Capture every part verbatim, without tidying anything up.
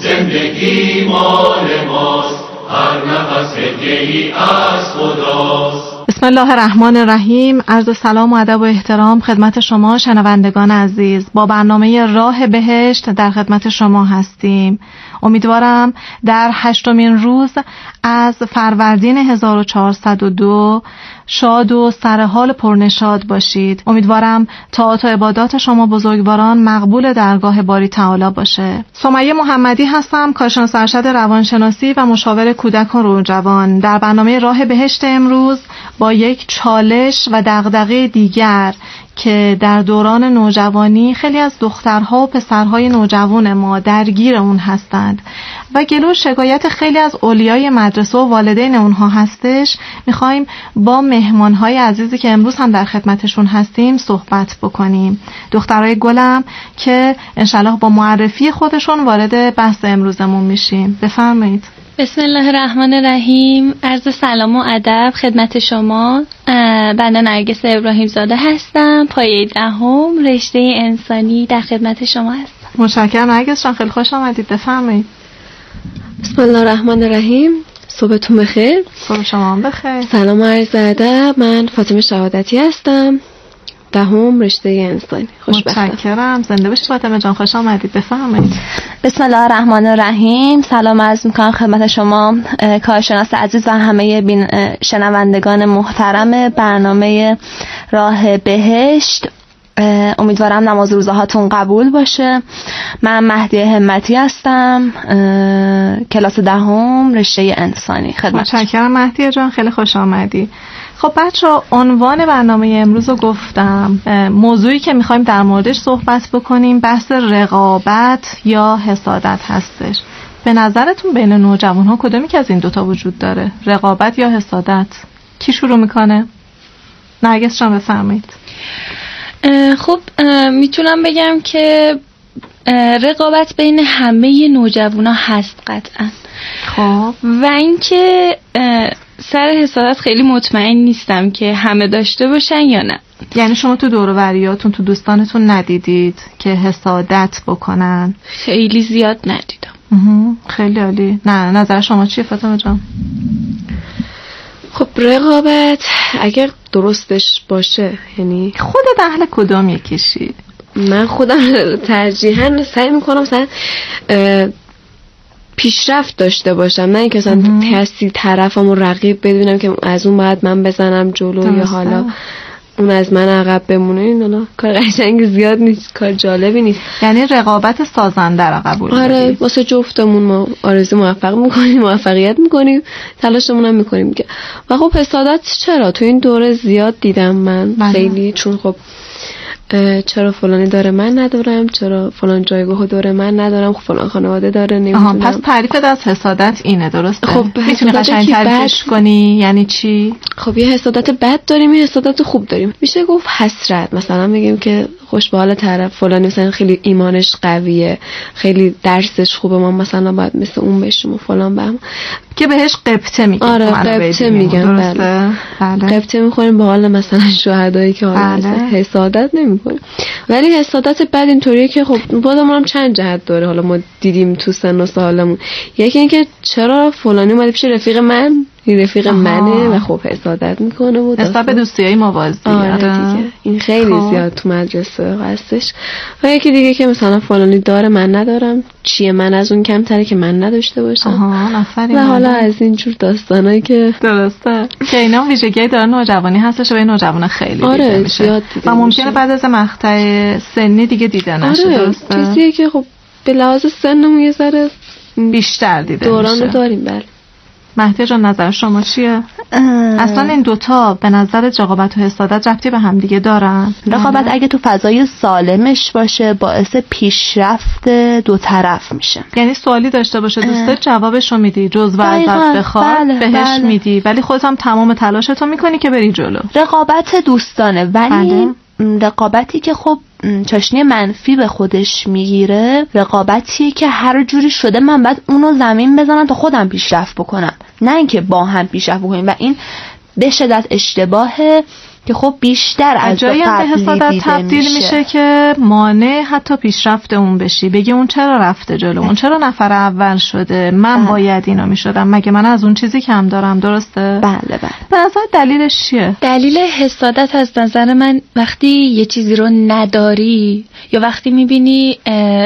زندگی مال ماست، هر نفس هدیه‌ای از خداست. بسم الله الرحمن الرحیم. عرض سلام و ادب و احترام خدمت شما شنوندگان عزیز. با برنامه راه بهشت در خدمت شما هستیم. امیدوارم در هشتمین روز از فروردین هزار و چهارصد و دو شاد و سرحال پرنشاط باشید. امیدوارم طاعات و عبادات شما بزرگواران مقبول درگاه باری تعالی باشه. سمیه محمدی هستم، کارشناس ارشد روانشناسی و مشاور کودک و نوجوان. در برنامه راه بهشت امروز با یک چالش و دغدغه دیگر که در دوران نوجوانی خیلی از دخترها و پسرهای نوجوان ما درگیر اون هستند و گلو شکایت خیلی از اولیای مدرسه و والدین اونها هستش، میخوایم با مهمانهای عزیزی که امروز هم در خدمتشون هستیم صحبت بکنیم. دخترای گلم که انشالله با معرفی خودشون وارد بحث امروزمون میشیم. بفرمایید. بسم الله الرحمن الرحیم. عرض سلام و ادب خدمت شما. بنده نرگس ابراهیم زاده هستم، پایه دهم رشته انسانی در خدمت شما هستم. متشکرم نرگس جان، خیلی خوش آمدید. بفرمایید. بسم الله الرحمن الرحیم. صبحتون بخیر. صبح شما هم بخیر. سلام و عرض ادب. من فاطمه شهادتی هستم، دهم رشته انسانی. خوشبختم. متشکرم. زنده باشید فاطمه جان، خوش آمدید. بفرمایید. بسم الله الرحمن الرحیم. سلام عرض می‌کنم خدمت شما کارشناس عزیز و همه بین شنوندگان محترم برنامه راه بهشت. امیدوارم نماز روزهاتون قبول باشه. من مهدی همتی هستم، کلاس دهم رشته انسانی. خدمت. متشکرم مهدی جان، خیلی خوش آمدی. خب بچه‌ها، عنوان برنامه امروز رو گفتم. موضوعی که میخوایم در موردش صحبت بکنیم بحث رقابت یا حسادت هستش. به نظرتون بین نوجوان‌ها کدومی که از این دوتا وجود داره؟ رقابت یا حسادت؟ کی شروع میکنه؟ نرگس جان بفرمایید. خب میتونم بگم که رقابت بین همه نوجوانا هست قطعا. خب و اینکه سر حسادت خیلی مطمئن نیستم که همه داشته باشن یا نه. یعنی شما تو دور و بریاتون تو دوستانتون ندیدید که حسادت بکنن؟ خیلی زیاد ندیدم. خیلی عالی. نه نظر شما چیه فاطمه جان؟ خب رقابت اگر درستش باشه، یعنی خودت اهل کدام یکیشی؟ من خودم ترجیحاً سعی میکنم مثلا پیشرفت داشته باشم، نه اینکه مثلا کسی طرفمو رقیب بدونم که از اون بعد من بزنم جلو درسته. یا حالا اون از من عقب بمونه. این کار قشنگ زیاد نیست، کار جالبی نیست. یعنی رقابت سازنده رو قبول داری؟ آره، واسه جفتمون ما آرزو موفق میکنیم، موفقیت میکنیم، تلاشمون هم میکنیم که. و خب حسادت چرا تو این دوره زیاد دیدم من بله. خیلی، چون خب چرا فلانی داره من ندارم، چرا فلان جایگاه داره من ندارم، خب فلان خانواده داره نمیدونم. پس تعریفت از حسادت اینه، درسته؟ خب میتونی قشنگ تعریفش کنی؟ یعنی چی؟ خب یه حسادت بد داریم، یه حسادت خوب داریم. میشه گفت حسرت. مثلا میگیم که خوش به حال طرف فلانی مثلا خیلی ایمانش قویه، خیلی درسش خوبه، ما مثلا باید مثل اون بشیم و فلان بهم، که بهش قبطه میگن. آره قبطه میگن. بله. بله. قبطه میخوریم به حال مثلا شهدایی که حالا بله. حسادت نمیکنیم. ولی حسادت بعد اینطوریه که خب بازم هم چند جهت داره. حالا ما دیدیم تو سن و سالمون، یکی اینکه چرا فلانی اومده پیش رفیق من، این رفیق آها. منه و خب حسادت میکنه و نسبت به دوستیای موازی. آره دیگه این خیلی خوب. زیاد تو مدرسه هستش. و یکی دیگه که مثلا فلانی داره من ندارم، چیه من از اون کمتره که من نداشته باشم. آها آفرین. و حالا از این جور داستانایی که درسته که اینا ویژگی داره نوجوانی هستش و این نوجوان خیلی آره میشه. زیاد و ممکنه بعد از مقطع سنی دیگه دیده نشه. آره درسته. چیزیه که خب به لحاظ سنمون یه ذره بیشتر دیده دوران رو داریم. بله مهدی جان نظر شما چیه؟ اصلا این دوتا به نظر رقابت و حسادت ربطی به هم دیگه دارن؟ رقابت اگه تو فضای سالمش باشه باعث پیشرفت دو طرف میشه. یعنی سوالی داشته باشه دوستت جوابشو میدی، جزو ازت بخواد بله، بهش بله. میدی، ولی خودت هم تمام تلاشتو میکنی که بری جلو. رقابت دوستانه، ولی بله. رقابتی که خب چاشنی منفی به خودش میگیره رقابتیه که هر جوری شده من باید اونو زمین بزنم تا خودم پیشرفت بکنم، نه اینکه با هم پیشرفت بکنیم. و این به شدت اشتباهه که خب بیشتر از جایی هم به حسادت تبدیل میشه. میشه که مانع حتی پیشرفت اون بشی، بگی اون چرا رفته جلو، اون چرا نفر اول شده، من بله. باید اینا میشدم، مگه من از اون چیزی کم دارم؟ درسته؟ بله بله. به نظر دلیلش چیه؟ دلیل حسادت از نظر من وقتی یه چیزی رو نداری یا وقتی میبینی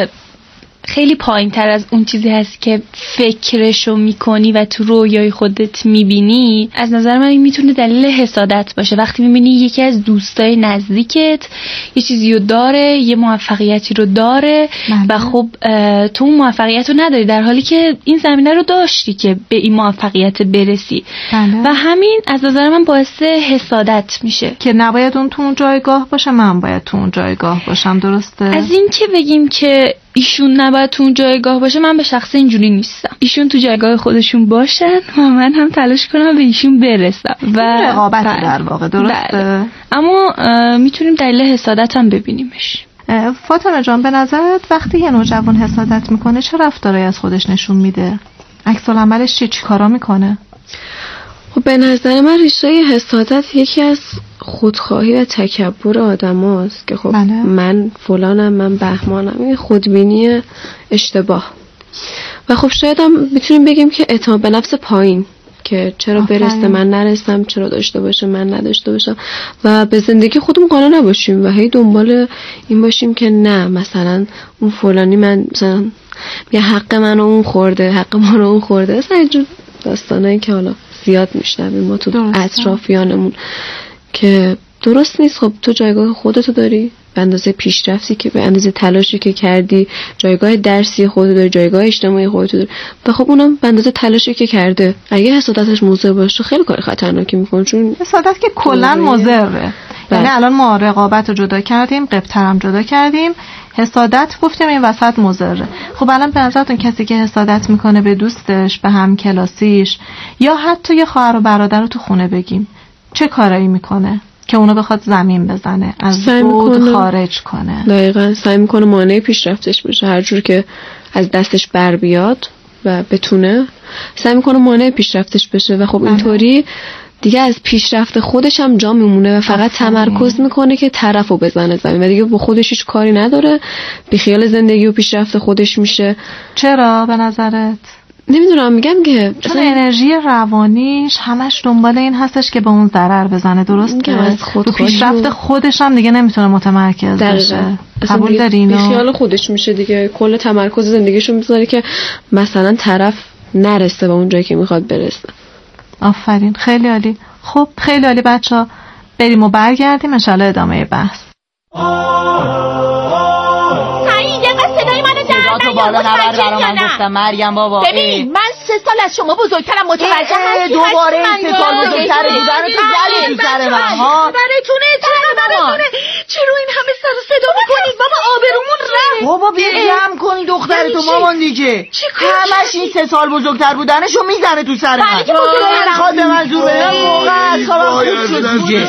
خیلی پایین تر از اون چیزی هست که فکرشو میکنی و تو رویای خودت میبینی، از نظر من این میتونه دلیل حسادت باشه. وقتی میبینی یکی از دوستای نزدیکت یه چیزی رو داره، یه موفقیتی رو داره بله. و خب تو اون موفقیت رو نداری، در حالی که این زمینه رو داشتی که به این موفقیت برسی بله. و همین از نظر من باعث حسادت میشه که نباید اون تو اون جایگاه باشه، من باید تو اون جایگاه باشم. درسته؟ از این که بگیم که ایشون نباید تو اون جایگاه باشه، من به شخص اینجوری نیستم. ایشون تو جایگاه خودشون باشن و من هم تلاش کنم به ایشون برسم و رقابت در واقع. درسته؟ بله. اما میتونیم دلیل حسادت هم ببینیمش. فاطمه جان، به نظرت وقتی یه نوجوان حسادت میکنه چه رفتاری از خودش نشون میده؟ عکس العملش چی چی کارا میکنه؟ خب به نظر من ریشه حسادت یکی از خودخواهی و تکبر آدم هاست که خب بله. من فلانم، من بهمانم، این خودبینی اشتباه. و خب شاید هم میتونیم بگیم که اعتماد به نفس پایین، که چرا آفرین. برسته من نرسم، چرا داشته باشه من نداشته باشم، و به زندگی خودمون قانع نباشیم و هی دنبال این باشیم که نه مثلا اون فلانی من مثلا یه حق منو اون خورده، حق ما رو اون خورده. اصلا اینجور داستانایی که حالا زیاد میشنویم ما تو اطرافیانمون که درست نیست. خب تو جایگاه خودتو داری، به اندازه پیشرفتی که به اندازه تلاشی که کردی، جایگاه درسی خودت داری، جایگاه اجتماعی خودت داری و خب اونم به اندازه تلاشی که کرده. اگه حسادتش مضر باشه خیلی کار خطرناکی میکنه، چون حسادت که کلا مضره. یعنی الان ما رقابت رو جدا کردیم، قبطرم جدا کردیم، حسادت گفتیم این وسط مضره. خب الان به نظرتون کسی که حسادت میکنه به دوستش، به همکلاسیش یا حتی یه خواهر و برادر رو تو خونه بگیم، چه کارایی میکنه که اونو بخواد زمین بزنه، از بود خارج کنه؟ دقیقاً سعی میکنه مانع پیشرفتش بشه، هر جور که از دستش بر بیاد و بتونه سعی میکنه مانع پیشرفتش بشه و خب اینطوری دیگه از پیشرفت خودش هم جا میمونه و فقط تمرکز میکنه که طرفو بزنه زمین و دیگه با خودش هیچ کاری نداره، بیخیال زندگی و پیشرفت خودش میشه. چرا به نظرت؟ نمیدونم، میگم که چون انرژی روانیش همش دنبال این هستش که به اون ضرر بزنه. درست که رو پیشرفت خودش هم دیگه نمیتونه متمرکز بشه. قبول داری اینو؟ بیخیال خودش میشه دیگه، کل تمرکز زندگیشو میذاره که مثلا طرف نرسه به اون جایی که میخواد برسه. آفرین، خیلی عالی. خب خیلی عالی بچه‌ها، بریم و برگردیم ان شاءالله ادامه بحث. تو بالا نبر برا من گفتم مریم بابا. ببین من سه سال از شما بزرگترم، متوجه هستی؟ دوباره این سه سال بزرگتر بودن تو زدی تو سر من ها. براتونه براتونه چرا این همه سر و صدا میکنید بابا؟ آبرومون رفت. بابا بیا جمع کنی دختر تو مامان دیگه. همش این سه سال بزرگتر بودنشو میزنه تو سر من. میخواد به من زور بده. واقعا اصلا خوب شد دیگه.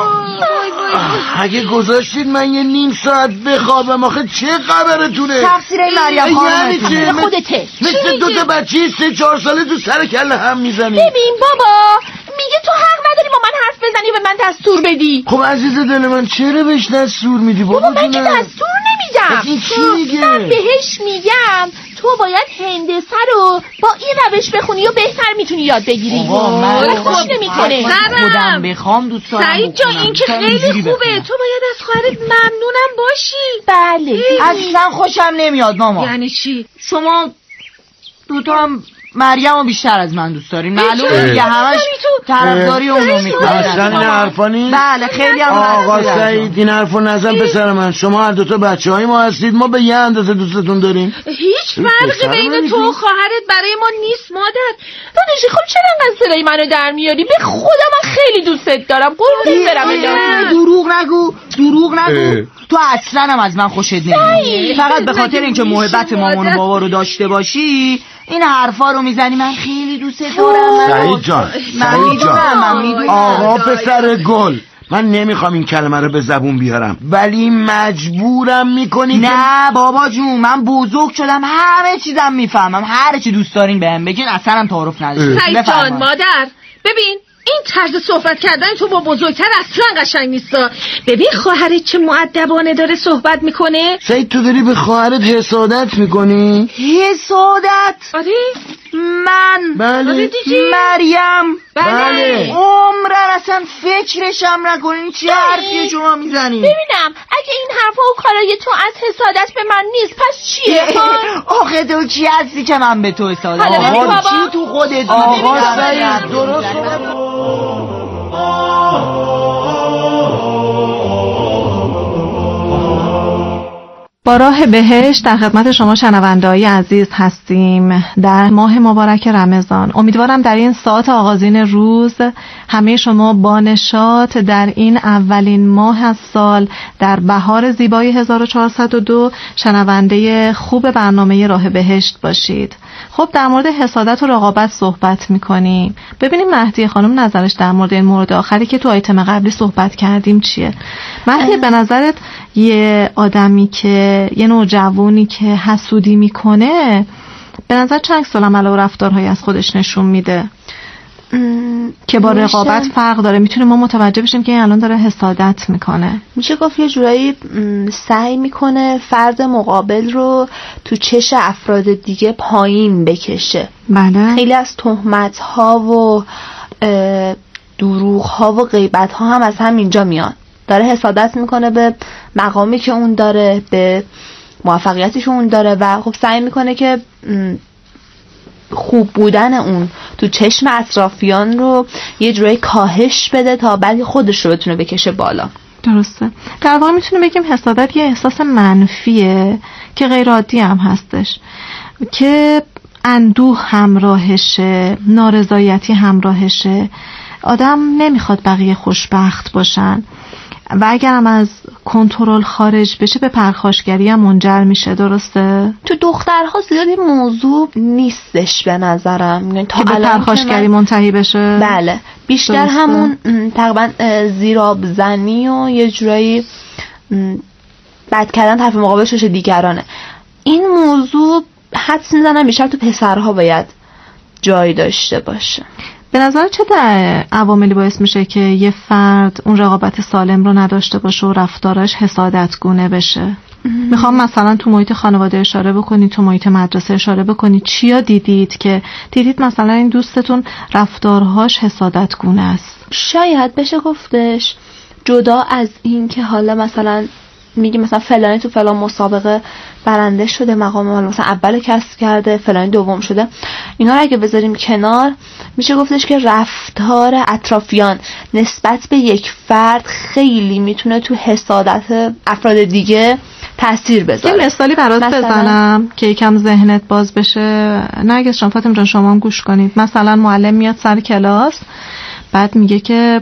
اگه گذاشتید من یه نیم ساعت بخوابم آخه چه خبرتونه؟ تفسیر مریم خانم خودته. مثل دو تا بچه سه چهار ساله تو سر کله هم میزنی. ببین بابا میگه تو حق نداری با من حرف بزنی و به من دستور بدی. خب عزیز دل من چرا بهش دستور میدی بابا؟ بابا من که دستور نمیدم. این چی میگه؟ من بهش میگم تو باید هندسه رو با این روش بخونی و بهتر میتونی یاد بگیری. بابا من خوش نمیکنه. خودم بخوام دوست دارم. سعید جان این که خیلی خوبه، تو باید از خواهرت ممنونم باشی. بله اصلا خوشم نمیاد ماما. یعنی چی؟ شما دوتا هم مریم رو بیشتر از من دوست دارین. معلومه دیگه همش طرفداری اونو میکنن. اصلا این حرفا نیست. بله خیلی هم آقا سعید این حرفو نزن پسر من. شما هر دوتا بچه های ما هستید، ما به یه اندازه دوستتون داریم. هیچ فرقی بین تو و خواهرت برای ما نیست مادر. داداشی خب چرا انقدر صدای منو در میاری؟ به خودم من خیلی دوستت دارم. قربونت برم. دروغ نگو دروغ نگو. تو اصلا هم از من خوشت نمیاد. فقط به خاطر اینکه محبت مامان و بابا رو داشته باشی این حرفا رو میزنی. من خیلی دوست دارم. سعید جان سعید جان آقا پسر گل، من نمیخوام این کلمه رو به زبون بیارم ولی مجبورم میکنی. نه بابا جون من بزرگ شدم، همه چیزم میفهمم، هر چی دوست دارین بهم بگین، اصلا هم تعارف نداشته. سعید جان مادر ببین این طرز صحبت کردن تو با بزرگتر اصلا قشنگ نیستا. ببین خواهرت چه مؤدبانه داره صحبت میکنه. سعید تو داری به خواهرت حسادت میکنی؟ حسادت؟ آره من بله آره دیگه مریم بله عمرن اصلا فکرشم نکنین. چه حرفی شما میزنین؟ ببینم اگه این حرفا و کارای تو از حسادت به من نیست پس چیه؟ آخه تو کی هستی که من به تو حسادت؟ آقا چی تو خودت؟ آقا سعید درست با راه بهشت در خدمت شما شنونده‌های عزیز هستیم در ماه مبارک رمضان. امیدوارم در این ساعت آغازین روز همه شما با نشاط در این اولین ماه از سال در بهار زیبای هزار و چهارصد و دو شنونده خوب برنامه راه بهشت باشید. خب در مورد حسادت و رقابت صحبت می‌کنیم. ببینیم مهدی خانم نظرش در مورد این مورد آخری که تو آیتم قبلی صحبت کردیم چیه؟ مهدی به نظرت یه آدمی که یه نوجوانی که حسودی میکنه به نظر چه عکس‌العمل و رفتارهایی از خودش نشون میده که با رقابت فرق داره؟ میتونه ما متوجه بشیم که این الان داره حسادت میکنه. میشه گفت یه جورایی سعی میکنه فرد مقابل رو تو چش افراد دیگه پایین بکشه. بله. خیلی از تهمت ها و دروغ ها و غیبت ها هم از همینجا میان. داره حسادت میکنه به مقامی که اون داره، به موفقیتی که اون داره و خب سعی میکنه که خوب بودن اون تو چشم اطرافیان رو یه جوری کاهش بده تا بعد خودش رو بتونه بکشه بالا. درسته. در واقع میتونیم بگیم حسادت یه احساس منفیه که غیر عادی هم هستش، که اندوه همراهشه، نارضایتی همراهشه. آدم نمیخواد بقیه خوشبخت باشن و اگرم از کنترل خارج بشه به پرخاشگری هم منجر میشه. درسته؟ تو دخترها زیاد این موضوع نیستش به نظرم تا که به پرخاشگری من... منتهی بشه. بله بیشتر درسته. همون تقریبا زیراب زنی و یه جورایی بد کردن طرف مقابلش دیگرانه. این موضوع حدس میزنم بیشتر تو پسرها باید جای داشته باشه. به نظر چه در عواملی باعث میشه که یه فرد اون رقابت سالم رو نداشته باشه و رفتارش حسادتگونه بشه؟ میخوام مثلا تو محیط خانواده اشاره بکنید، تو محیط مدرسه اشاره بکنید. چیا دیدید که دیدید مثلا این دوستتون رفتارهاش حسادتگونه است؟ شاید بشه گفتش جدا از این که حالا مثلا میگی مثلا فلانی تو فلان مسابقه برنده شده، مقام مثلا اول کسب کرده، فلانی دوم شده، اینا رو اگه بذاریم کنار میشه گفتش که رفتار اطرافیان نسبت به یک فرد خیلی میتونه تو حسادت افراد دیگه تاثیر بذاره. یه مثالی برات بزنم که یکم ذهنت باز بشه. نرگس جان، فاطمه جان، شما هم گوش کنید. مثلا معلم میاد سر کلاس، بعد میگه که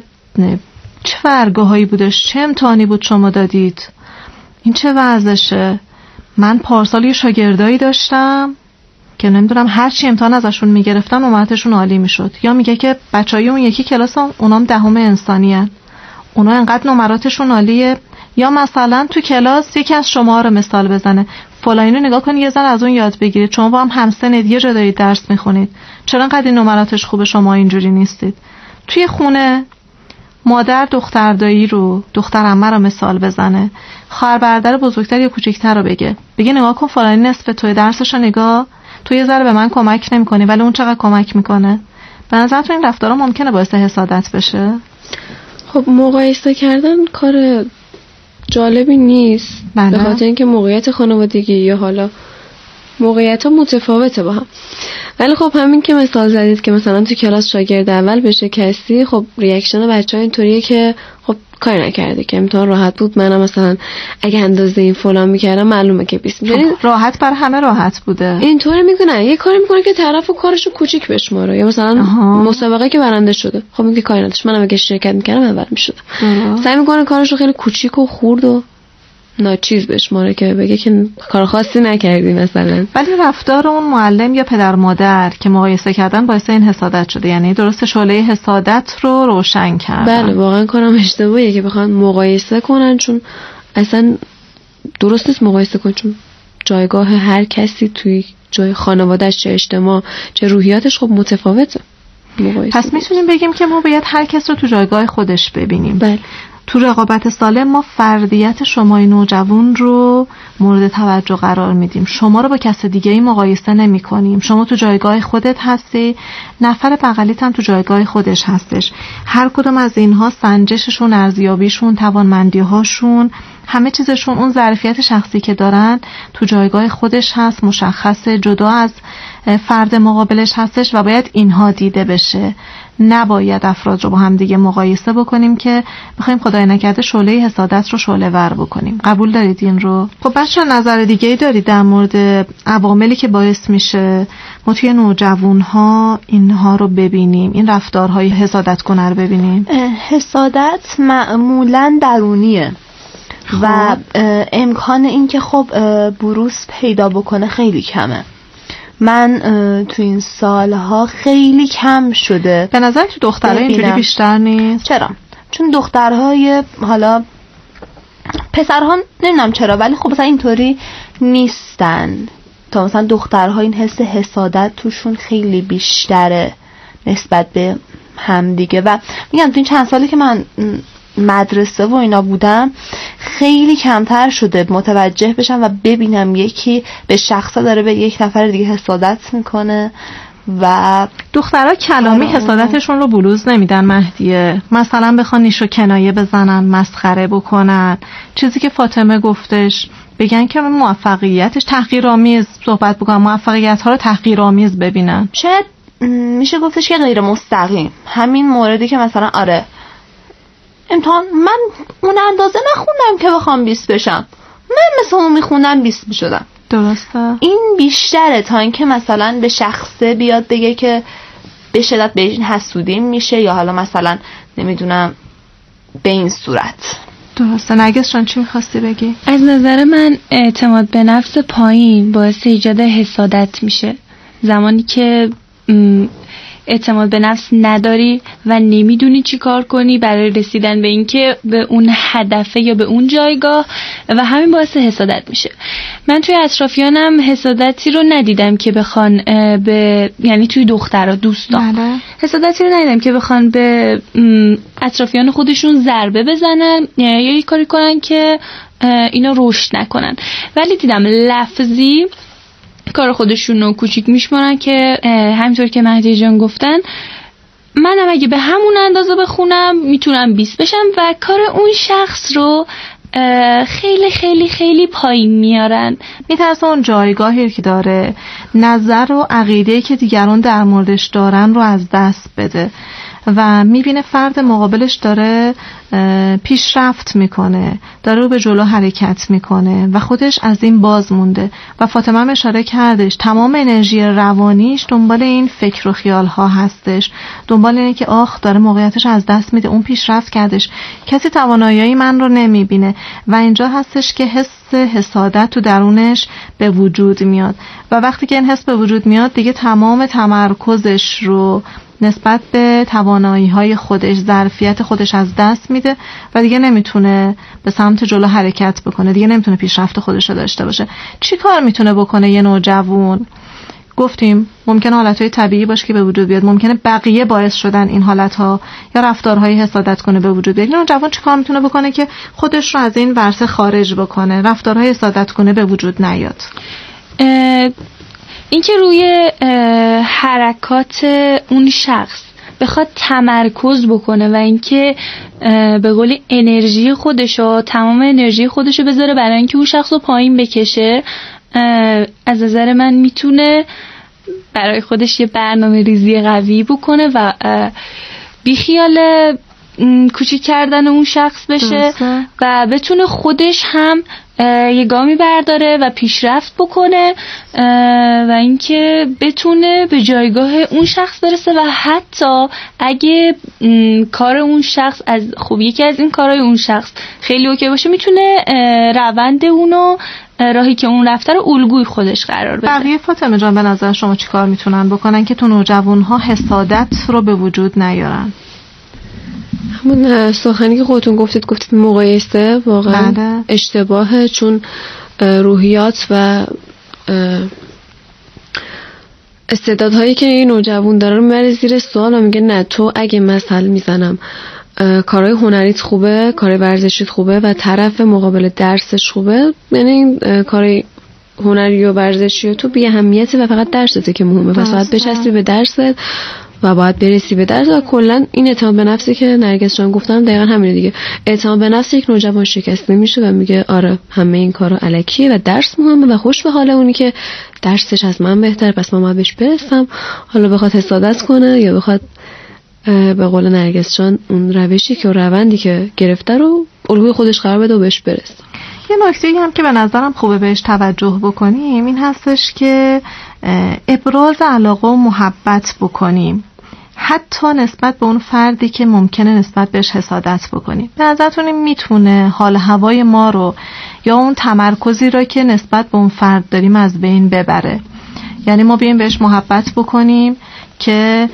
چه ورگاهایی بودش، چه امتحانی بود شما دادید، این چه وضعشه. من پارسال یه شاگردایی داشتم که نمیدونم هر چی امتحان ازشون میگرفتن نمراتشون عالی میشد. یا میگه که بچهای اون یکی کلاس هم اونام دهم انسانیان، اونا انقدر نمراتشون عالیه. یا مثلا تو کلاس یکی از شما رو مثال بزنه، فلانی رو نگاه کنید یه ذره از اون یاد بگیرید، شما با هم همسنید یه جا دارید درس میخونید، چرا انقدر نمراتش خوبه شما اینجوری نیستید. توی خونه مادر دختردایی رو، دختر عمه رو مثال بزنه، خواهر برادر بزرگتر یا کوچیکتر رو بگه بگه نگاه کن فلانی نصف توی درسشو نگاه، تو یه ذره به من کمک نمی‌کنی ولی اون چقدر کمک میکنه. به نظرتون این رفتارا ممکنه باعث حسادت بشه؟ خب مقایسه کردن کار جالبی نیست. بله. به خاطر اینکه موقعیت خانوادگی یا حالا موقعیت ها متفاوته با هم. ولی خب همین که مثال زدید که مثلا تو کلاس شاگرد اول بشه کسی، خب ریاکشن بچه‌ها اینطوریه که خب کاری نکرده که امتحان راحت بود، منم مثلا اگه اندازه این فلان میکردم معلومه که بیست می‌کنه. خب راحت بر همه راحت بوده. اینطوری میکنن، یه کاری میکنه که طرفو کارشو کوچیک بشماره. یا مثلا آها. مسابقه که برنده شده، خب میگه کاری نداشت، منم اگه شرکت میکردم اول میشدم. سعی میکنه کارشو خیلی کوچیک و خرد و ناچیز بشماره که بگه که کار خاصی نکردی مثلا. ولی رفتار اون معلم یا پدر مادر که مقایسه کردن باعث این حسادت شده، یعنی درست شعله حسادت رو روشن کردن. بله واقعا کارم اشتباهیه که بخوان مقایسه کنن، چون اصلا درست نیست مقایسه کن، چون جایگاه هر کسی توی جای خانواده‌اش، چه اجتماع چه روحیاتش خب متفاوته. مقایسه. پس میتونیم بگیم که ما باید هر کس رو تو جایگاه خودش ببینیم. بله. تو رقابت سالم ما فردیت شمای نوجوان رو مورد توجه قرار میدیم. شما رو با کس دیگه ای مقایسه نمی کنیم. شما تو جایگاه خودت هستی، نفر بغلیت هم تو جایگاه خودش هستش. هر کدوم از اینها سنجششون، ارزیابیشون، توانمندی‌هاشون، همه چیزشون، اون ظرفیت شخصی که دارن تو جایگاه خودش هست، مشخصه، جدا از فرد مقابلش هستش و باید اینها دیده بشه. نباید افراد رو با هم دیگه مقایسه بکنیم که بخوایم خدای نکرده شعله حسادت رو شعله ور بکنیم. قبول دارید این رو؟ خب بچه‌ها نظر دیگه‌ای دارید در مورد عواملی که باعث میشه ما توی نوجوان‌ها اینها رو ببینیم، این رفتارهای حسادت کنه رو ببینیم؟ حسادت معمولاً درونیه خب. و امکان این که خب بروز پیدا بکنه خیلی کمه. من تو این سالها خیلی کم شده. به نظر تو دخترها اینجوری بیشتر نیست؟ چرا؟ چون دخترهای حالا پسرها نمیدونم چرا، ولی خب مثلا اینطوری نیستن. تا مثلا دخترها این حس حسادت توشون خیلی بیشتره نسبت به همدیگه. و میگم تو این چند سالی که من مدرسه و اینا بودم خیلی کمتر شده متوجه بشم و ببینم یکی به شخصا داره به یک نفر دیگه حسادت میکنه. و دخترها کلامی حسادتشون رو بلوز نمیدن مهدیه، مثلا بخوان نیش و کنایه بزنن، مسخره بکنن، چیزی که فاطمه گفتش، بگن که موفقیتش تحقیرآمیز صحبت بکنن، موفقیت ها رو تحقیرآمیز ببینن. شاید میشه گفتش که غیر مستقیم همین موردی که مثلا آره امتحان من اون اندازه نخوندم که بخوام بیست بشم، من مثلا اون میخوندم بیست میشدم. درسته. این بیشتره تا اینکه مثلا به شخصه بیاد بگه که به شدت به این حسودیم میشه یا حالا مثلا نمیدونم به این صورت. درسته. نرگس‌جان چی میخواستی بگی؟ از نظر من اعتماد به نفس پایین باعث ایجاد حسادت میشه. زمانی که اعتماد به نفس نداری و نمیدونی چی کار کنی برای رسیدن به اینکه به اون هدفه یا به اون جایگاه، و همین باعث حسادت میشه. من توی اطرافیانم حسادتی رو ندیدم که بخوان به، یعنی توی دخترها دوستان بله. حسادتی رو ندیدم که بخوان به اطرافیان خودشون ضربه بزنن یا یه کاری کنن که اینا رشد نکنن، ولی دیدم لفظی کار خودشون رو کوچیک میشمارن که همینطور که مهدی جان گفتن منم اگه به همون اندازه بخونم میتونم بیست بشم و کار اون شخص رو خیلی خیلی خیلی پایین میارن. میترسه اون جایگاهی که داره، نظر و عقیده‌ای که دیگران در موردش دارن رو از دست بده و میبینه فرد مقابلش داره پیشرفت میکنه، داره رو به جلو حرکت میکنه و خودش از این باز مونده. و فاطمه هم اشاره کردش تمام انرژی روانیش دنبال این فکر و خیال ها هستش، دنبال اینه که آخ داره موقعیتش از دست میده، اون پیشرفت کردش، کسی توانایی من رو نمیبینه. و اینجا هستش که حس حسادت تو درونش به وجود میاد و وقتی که این حس به وجود میاد دیگه تمام تمرکزش رو نسبت به توانایی‌های خودش، ظرفیت خودش از دست میده و دیگه نمیتونه به سمت جلو حرکت بکنه، دیگه نمیتونه پیشرفت خودش رو داشته باشه. چی کار میتونه بکنه یه نوجوان؟ گفتیم ممکنه حالتهای طبیعی باشه که به وجود بیاد، ممکنه بقیه باعث شدن این حالتها یا رفتارهای حسادت کنه به وجود بیاد. نوجوان چی کار میتونه بکنه که خودش رو از این ورطه خارج بکنه، رفتارهای حسادت کنه به وجود نیاد؟ اینکه روی حرکات اون شخص بخواد تمرکز بکنه و اینکه به قول انرژی خودشو، تمام انرژی خودشو بذاره برای اینکه اون شخص رو پایین بکشه، از نظر من میتونه برای خودش یه برنامه ریزی قوی بکنه و بیخیال کوچیک کردن اون شخص بشه و بتونه خودش هم یه گامی برداره و پیشرفت بکنه و اینکه بتونه به جایگاه اون شخص برسه و حتی اگه کار اون شخص از خب یکی از این کارهای اون شخص خیلی اوکی باشه، میتونه روند اونو، راهی که اون رفته رو الگوی خودش قرار بده. بقیه فاطمه جان به نظر شما چی کار میتونن بکنن که تو نوجوان‌ها حسادت رو به وجود نیارن؟ همون سخنی که خودتون گفتید گفتید مقایسه واقعا بله. اشتباهه، چون روحیات و استعدادهایی که این نوجوان داره رو میبره زیر سوال و میگه نه تو اگه مثل میزنم کارهای هنریت خوبه، کارهای ورزشیت خوبه و طرف مقابل درسش خوبه، یعنی کارهای هنری و ورزشی و تو بی اهمیته و فقط درسته که مهمه، پس باید بچسبی به درست و باید برسی به درس. و کلا این اعتماد به نفسی که نرگس جان گفتم دقیقاً همینه دیگه. اعتماد به نفس یک نوجوان شکست نمیشه و میگه آره همه این کارا الکیه و درس مهمه و خوش به حال اونی که درسش از من بهتر، پس من باید بهش برسم. حالا بخواد حسادت کنه یا بخواد به قول نرگس جان اون روشی که روندی که گرفته رو الگوی خودش قرار بده و بهش برسه. یه نکته هم که به نظرم خوبه بهش توجه بکنیم این هستش که ابراز علاقه و محبت بکنیم، حتی نسبت به اون فردی که ممکنه نسبت بهش حسادت بکنیم. به نظرتون میتونه حال هوای ما رو یا اون تمرکزی رو که نسبت به اون فرد داریم از بین ببره. یعنی ما بیایم بهش محبت بکنیم که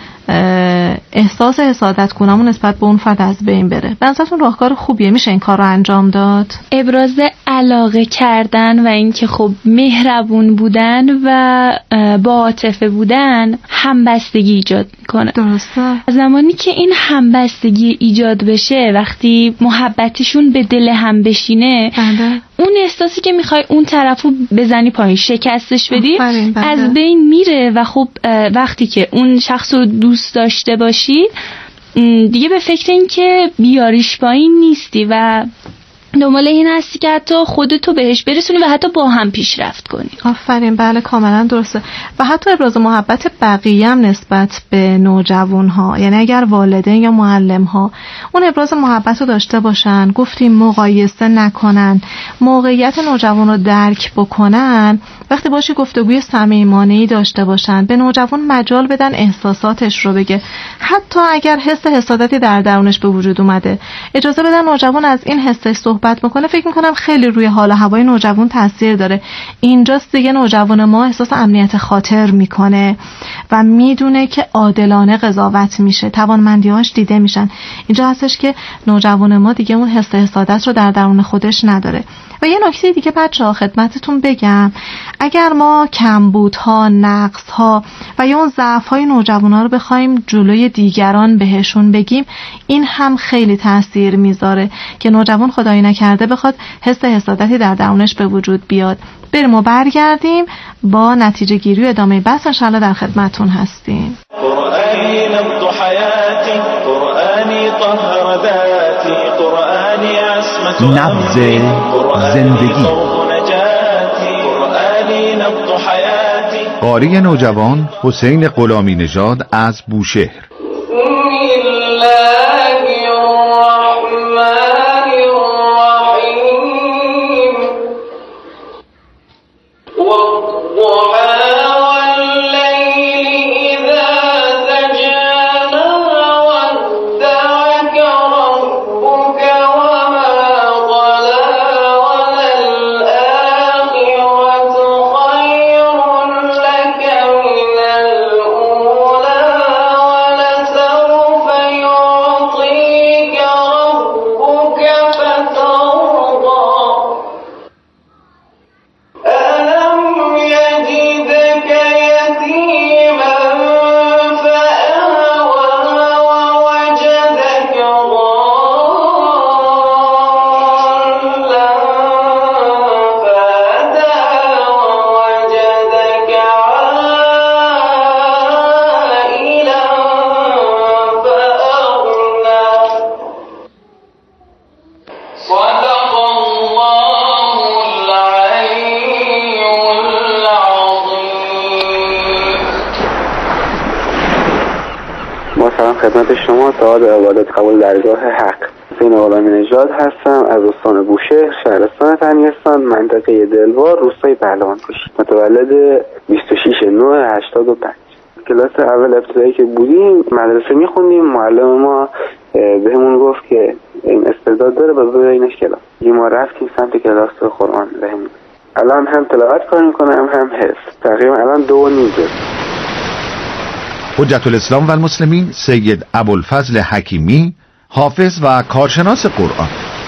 احساس حسادت کنمون نسبت به اون فرد از بین بره. به نظرتون راهکار خوبیه؟ میشه این کار رو انجام داد؟ ابراز علاقه کردن و اینکه خب مهربون بودن و با عاطفه بودن همبستگی ایجاد میکنه. درسته. زمانی که این همبستگی ایجاد بشه، وقتی محبتشون به دل هم بشینه، بله. اون احساسی که میخوای اون طرفو بزنی پایین، شکستش بدی، بله. از بین میره و خب وقتی که اون شخص رو دوست داشته باشی دیگه به فکر این که بیاریش پایین نیستی و دنبال این هستی که حتی خودتو بهش برسونی و حتی با هم پیشرفت کنی. آفرین، بله کاملا درسته. و حتی ابراز محبت بقیه هم نسبت به نوجوان ها، یعنی اگر والدین یا معلم ها اون ابراز محبت رو داشته باشن، گفتیم مقایسه نکنن، موقعیت نوجوان رو درک بکنن، وقتی باشی گفتگوی صمیمانه‌ای داشته باشن، به نوجوان مجال بدن احساساتش رو بگه، حتی اگر حس حسادتی در درونش به وجود اومده اجازه بدن نوجوان از این حسش صحبت میکنه. فکر میکنم خیلی روی حال و هوای نوجوان تاثیر داره. اینجاست دیگه نوجوان ما احساس امنیت خاطر میکنه و میدونه که عادلانه قضاوت میشه، توانمندی‌هاش دیده میشن. اینجا هستش که نوجوان ما دیگه اون حس حسادت رو در درون خودش نداره. و یه نکته دیگه بچه‌ها خدمتتون بگم، اگر ما کمبودها، نقصها و یا اون ضعف‌های نوجوانا رو بخوایم جلوی دیگران بهشون بگیم، این هم خیلی تاثیر میذاره که نوجوان خدایی نکرده بخواد حس حسادتی در درونش به وجود بیاد. بریم و برگردیم با نتیجه گیری و ادامه بحث انشالله در خدمتتون هستیم. قرآنی نبض حیاتی، قرآنی طهر ذاتی، قرآنی عصمت نبض زندگی. قاری نوجوان حسین غلامی نژاد از بوشهر. خدمت شما سعاد عبادت قبول درگاه حق حسین غلامی نژاد هستم از استان بوشهر، شهرستان تنگستان، منطقه دلوار، روستای پهلوان کشی. متولد بیست و شش نه هشتاد و پنج. کلاس اول ابتدایی که بودیم مدرسه میخوندیم، معلم ما بهمون گفت که این استعداد داره و ببرینش کلاس. ما رفتیم سمت کلاس قرآن بهمون. الان هم تلاوت کار میکنم هم حفظ. تقریبا الان دو و نیم جلد. حجت الاسلام و المسلمین سید ابوالفضل حکیمی، حافظ و کارشناس قرآن.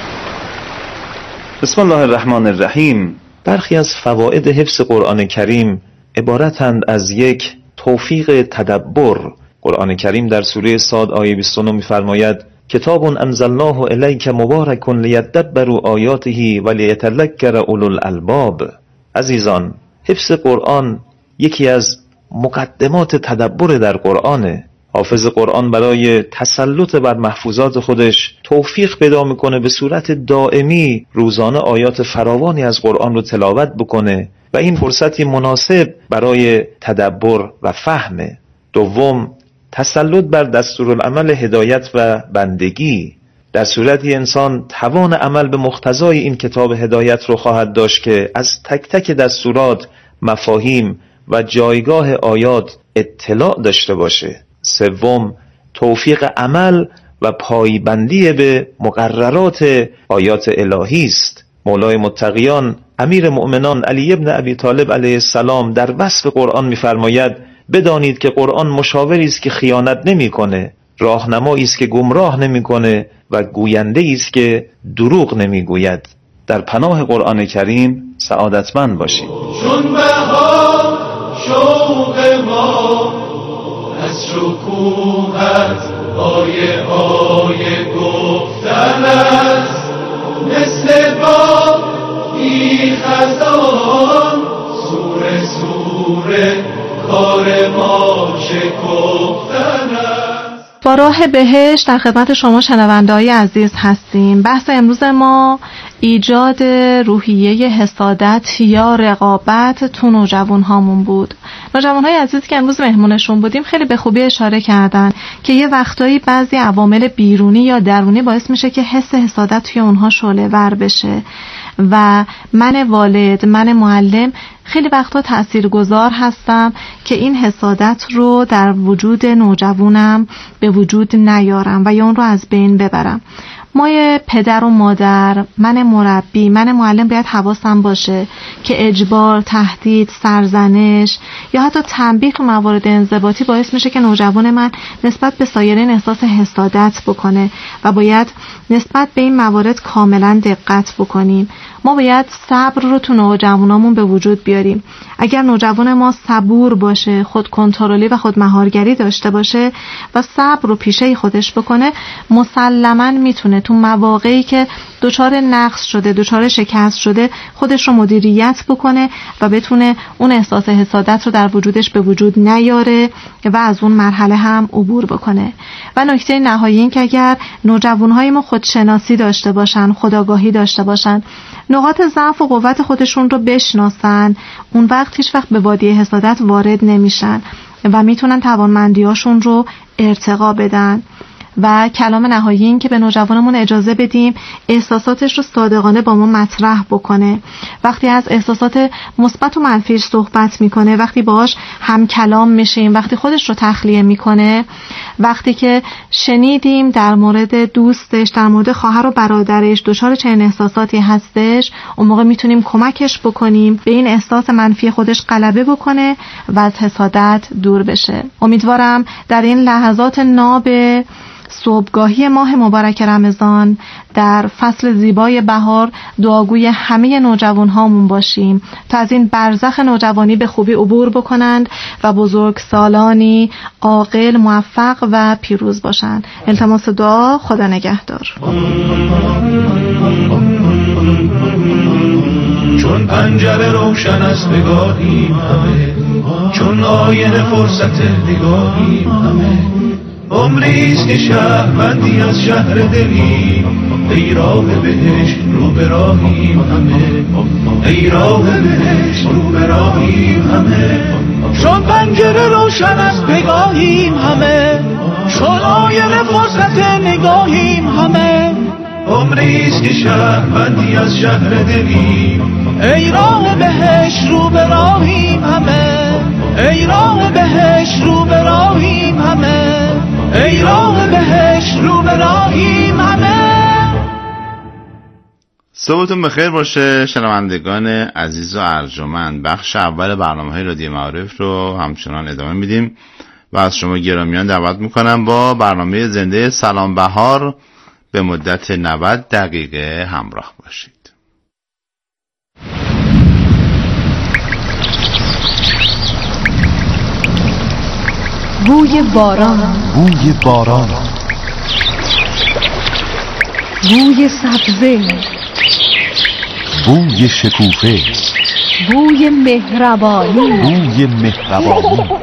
بسم الله الرحمن الرحیم. برخی از فواید حفظ قرآن کریم عبارتند از یک توفیق تدبر. قرآن کریم در سوره صاد آیه بیست و نه می‌فرماید کتاب انزلناه الیک مبارک لیدبروا آیاته ولیتذکر اولو الالباب. عزیزان، حفظ قرآن یکی از مقدمات تدبر در قرآنه. حافظ قرآن برای تسلط بر محفوظات خودش توفیق پیدا میکنه به صورت دائمی روزانه آیات فراوانی از قرآن رو تلاوت بکنه و این فرصتی مناسب برای تدبر و فهمه. دوم، تسلط بر دستورالعمل هدایت و بندگی. در صورتی انسان توان عمل به مقتضای این کتاب هدایت رو خواهد داشت که از تک تک دستورات، مفاهیم و جایگاه آیات اطلاع داشته باشه. سوم، توفیق عمل و پایبندی به مقررات آیات الهی است. مولای متقیان امیر مؤمنان علی ابن ابی طالب علیه السلام در وصف قرآن می‌فرماید بدانید که قرآن مشاوری است که خیانت نمی‌کنه، راهنمایی است که گمراه نمی‌کنه و گوینده است که دروغ نمی‌گوید. در پناه قرآن کریم سعادتمند باشید. چون بهار شوق ما از شکوهت آیه آیه گفتن است، مثل با بی خزان سوره سوره کار ما شکفتن است. با راه بهشت در خدمت شما شنونده‌های عزیز هستیم. بحث امروز ما ایجاد روحیه حسادت یا رقابت تو نوجوان هامون بود. نوجوان های عزیز که امروز مهمونشون بودیم خیلی به خوبی اشاره کردن که یه وقتایی بعضی عوامل بیرونی یا درونی باعث میشه که حس حسادت توی اونها شعله ور بشه و من والد، من معلم خیلی وقتا تاثیرگذار هستم که این حسادت رو در وجود نوجوانم به وجود نیارم و یا اون رو از بین ببرم. ما یه پدر و مادر، من مربی، من معلم باید حواسم باشه که اجبار، تهدید، سرزنش یا حتی تنبیه تو موارد انضباطی باعث میشه که نوجوان من نسبت به سایرین احساس حسادت بکنه و باید نسبت به این موارد کاملا دقت بکنیم. ما باید صبر رو تو نوجوانامون به وجود بیاریم. اگر نوجوان ما صبور باشه، خود کنترلی و خود مهارگری داشته باشه و صبر رو پیشه خودش بکنه، مسلماً میتونه تو مواقعی که دچار نقص شده، دچار شکست شده، خودش رو مدیریت بکنه و بتونه اون احساس حسادت رو در وجودش به وجود نیاره و از اون مرحله هم عبور بکنه. و نکته نهایی این که اگر نوجوانهای ما خودشناسی داشته باشن، خودآگاهی داشته باشن، نقاط ضعف و قوت خودشون رو بشناسن، اون وقت هیچ وقت به وادی حسادت وارد نمیشن و میتونن توانمندیاشون رو ارتقا بدن. و کلام نهایی این که به نوجوانمون اجازه بدیم احساساتش رو صادقانه با ما مطرح بکنه. وقتی از احساسات مثبت و منفیش صحبت میکنه، وقتی باهاش هم کلام میشیم، وقتی خودش رو تخلیه میکنه، وقتی که شنیدیم در مورد دوستش، در مورد خواهر و برادرش دچار چنین احساساتی هستش، اون موقع میتونیم کمکش بکنیم به این احساس منفی خودش غلبه بکنه و از حسادت دور بشه. امیدوارم در این لحظات ناب صبحگاهی ماه مبارک رمضان در فصل زیبای بهار دعاگوی همه نوجوان هامون باشیم تا از این برزخ نوجوانی به خوبی عبور بکنند و بزرگ سالانی عاقل، موفق و پیروز باشند. التماس دعا. خدا نگهدار. چون پنجره روشن است نگاهیم همه، چون آینه فرصت نگاهیم همه، عمریست که شهروندی از شهر دلیم، ای راه بهشت رو به راهیم همه، ای راه بهشت رو به راهیم همه. چون پنجره روشن است نگاهیم همه، چون آینه فرصت نگاهیم همه، عمریست که شهروندی از شهر دلیم، ای راه بهشت رو به راهیم همه، ای راه بهشت رو به راهیم همه، ای راه بهشت رو به راهیم همه. صبحتون بخیر باشه شنوندگان عزیز و ارجمند. بخش اول برنامه‌های رادیو معارف رو همچنان ادامه میدیم و از شما گرامیان دعوت میکنم با برنامه زنده سلام بهار به مدت نود دقیقه همراه باشید. بوی باران، بوی باران، بوی سبزه، بوی شکوفه، بوی مهربانی، بوی مهربانی،